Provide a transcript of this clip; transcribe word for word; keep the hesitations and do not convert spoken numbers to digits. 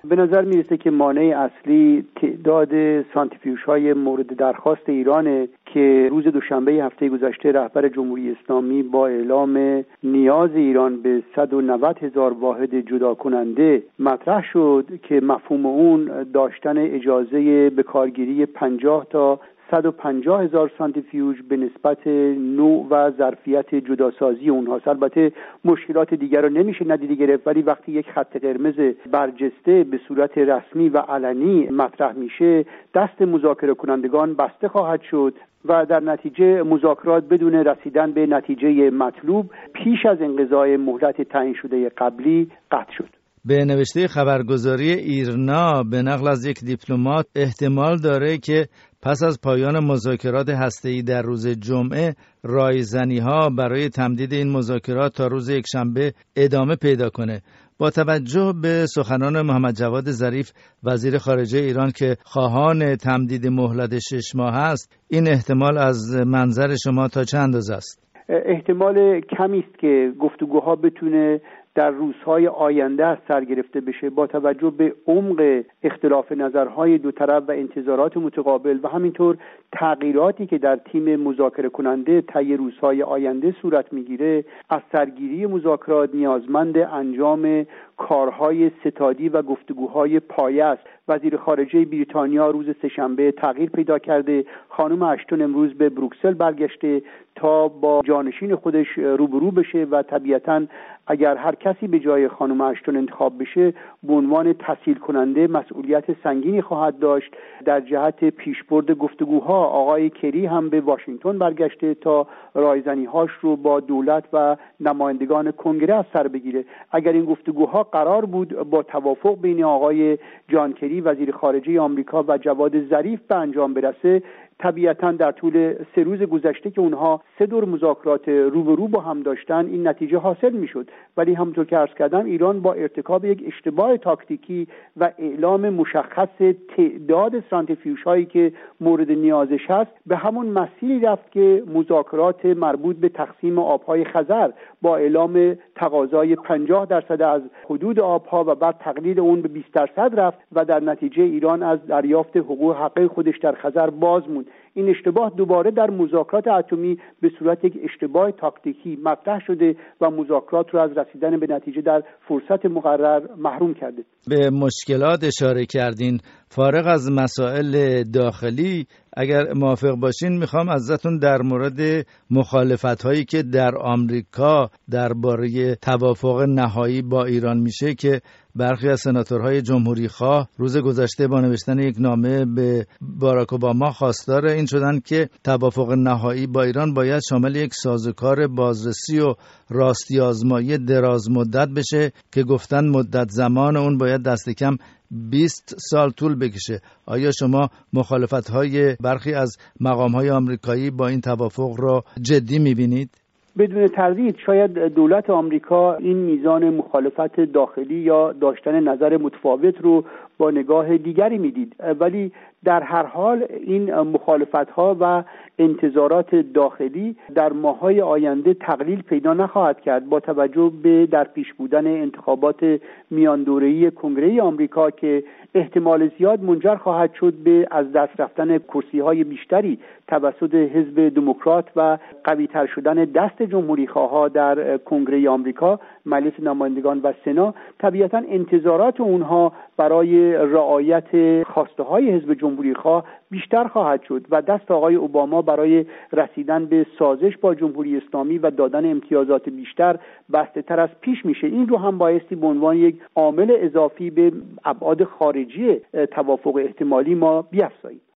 به نظر میرسه که مانع اصلی تعداد سانتریفیوژهای مورد درخواست ایرانه که روز دوشنبه هفته گذشته رهبر جمهوری اسلامی با اعلام نیاز ایران به صد و نود هزار واحد جدا کننده مطرح شد که مفهوم اون داشتن اجازه به کارگیری پنجاه تا صد و پنجاه هزار سانتریفیوژ به نسبت نوع و ظرفیت جداسازی اونهاست. البته مشکلات دیگر رو نمیشه ندیده گرفت، ولی وقتی یک خط قرمز برجسته به صورت رسمی و علنی مطرح میشه دست مذاکره کنندگان بسته خواهد شد و در نتیجه مذاکرات بدون رسیدن به نتیجه مطلوب پیش از انقضای مهلت تعیین شده قبلی قطع شد. به نوشته خبرگزاری ایرنا به نقل از یک دیپلمات احتمال داره که پس از پایان مذاکرات هسته‌ای در روز جمعه رایزنی‌ها برای تمدید این مذاکرات تا روز یکشنبه ادامه پیدا کنه. با توجه به سخنان محمد جواد ظریف وزیر خارجه ایران که خواهان تمدید مهلت شش ماه است، این احتمال از منظر شما تا چه اندازه است؟ احتمال کمی است که گفتگوها بتونه در روزهای آینده از سر گرفته بشه با توجه به عمق اختلاف نظرهای دو طرف و انتظارات متقابل و همینطور تغییراتی که در تیم مذاکره کننده طی روزهای آینده صورت میگیره. از سرگیری مذاکرات نیازمند انجام کارهای ستادی و گفتگوهای پایه است. وزیر خارجه بریتانیا روز سه‌شنبه تغییر پیدا کرده. خانم اشتون امروز به بروکسل برگشته تا با جانشین خودش روبرو بشه و طبیعتاً اگر هر کسی به جای خانم اشتون انتخاب بشه به عنوان تسهیل کننده مسئولیت سنگینی خواهد داشت در جهت پیشبرد گفتگوها. آقای کری هم به واشنگتن برگشته تا رایزنی‌هاش رو با دولت و نمایندگان کنگره از سر بگیره. اگر این گفتگوها قرار بود با توافق بین آقای جان کری وزیر خارجه آمریکا و جواد ظریف به انجام برسه، طبیعتاً در طول سه روز گذشته که اونها سه دور مذاکرات روبرو با هم داشتن این نتیجه حاصل میشد. ولی همونطور که عرض کردم ایران با ارتکاب یک اشتباه تاکتیکی و اعلام مشخص تعداد سانتریفیوژهایی که مورد نیازش هست به همون مسیری رفت که مذاکرات مربوط به تقسیم آبهای خزر با اعلام تقاضای پنجاه درصد از حدود آبها و بعد تقلیل اون به بیست درصد رفت و در نتیجه ایران از دریافت حقوق حقه خودش در خزر باز موند. این اشتباه دوباره در مذاکرات اتمی به صورت یک اشتباه تاکتیکی مطرح شده و مذاکرات رو از رسیدن به نتیجه در فرصت مقرر محروم کرده. به مشکلات اشاره کردین. فارغ از مسائل داخلی اگر موافق باشین میخوام ازتون در مورد مخالفت هایی که در آمریکا درباره توافق نهایی با ایران میشه که برخی از سناتورهای جمهوری خواه روز گذشته با نوشتن یک نامه به باراک اوباما خواستار این شدن که توافق نهایی با ایران باید شامل یک سازوکار بازرسی و راستی آزمایی دراز مدت بشه که گفتن مدت زمان اون باید دست کم بیست سال طول بکشه. آیا شما مخالفت‌های برخی از مقام‌های آمریکایی با این توافق را جدی می‌بینید؟ بدون تردید شاید دولت آمریکا این میزان مخالفت داخلی یا داشتن نظر متفاوت رو با نگاه دیگری میدید، ولی در هر حال این مخالفت‌ها و انتظارات داخلی در ماه‌های آینده تقلیل پیدا نخواهد کرد با توجه به در پیش بودن انتخابات میان دوره‌ای کنگره آمریکا که احتمال زیاد منجر خواهد شد به از دست رفتن کرسی‌های بیشتری توسط حزب دموکرات و قوی‌تر شدن دست جمهوری‌خواها در کنگره آمریکا، مجلس نمایندگان و سنا. طبیعتاً انتظارات اونها برای رعایت خواسته‌های حزب جمهوری‌خواه بیشتر خواهد شد و دست آقای اوباما برای رسیدن به سازش با جمهوری اسلامی و دادن امتیازات بیشتر بسته‌تر از پیش میشه. این رو هم بایستی به عنوان یک عامل اضافی به ابعاد خارجی توافق احتمالی ما بیافزاییم.